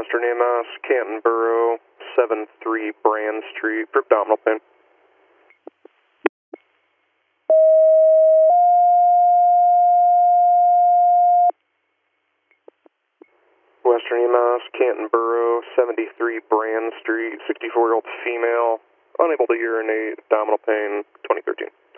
Western EMS, Canton Borough, 73 Brand Street, for abdominal pain. Western EMS, Canton Borough, 73 Brand Street, 64-year-old female, unable to urinate, abdominal pain, 2013.